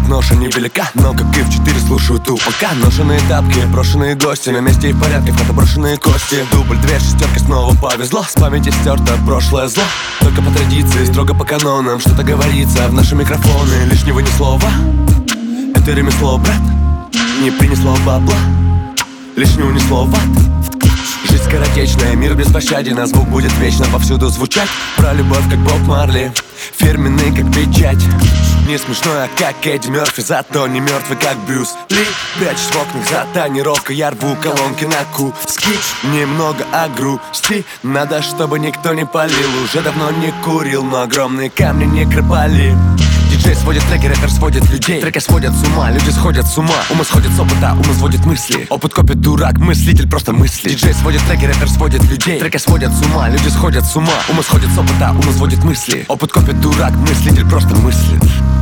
ноша невелика, но как и в 4 слушаю тупака. Ношеные тапки, брошенные гости, на месте и в порядке, фото брошенные кости. Дубль, 2 шестерки, снова повезло. С памяти стерто прошлое зло. Только по традиции, строго по канонам что-то говорится в наши микрофоны. Лишнего ни слова. Это ремесло, брат, не принесло бабла. Лишнего ни слова. Жизнь скоротечная, мир беспощаден, а звук будет вечно повсюду звучать. Про любовь, как Боб Марли, фирменный, как печать. Не смешной, а как Эдди Мерфи, зато не мертвый, как Брюс Ли. Прячусь в окнах за тонировкой, я рву колонки на куски. Немного о грусти, надо, чтобы никто не палил. Уже давно не курил, но огромные камни не крепали. Диджей сводит треки, рэпер сводит людей. Треки сводят с ума, люди сходят с ума. Умы сходят с опыта, умы сводят мысли. Опыт копит дурак, мыслитель просто мысли. Диджей сводит треки, рэпер сводит людей. Треки сводят с ума, люди сходят с ума. Умы сходят с опыта, умы сводят мысли. Опыт копит дурак, мыслитель просто мыслит.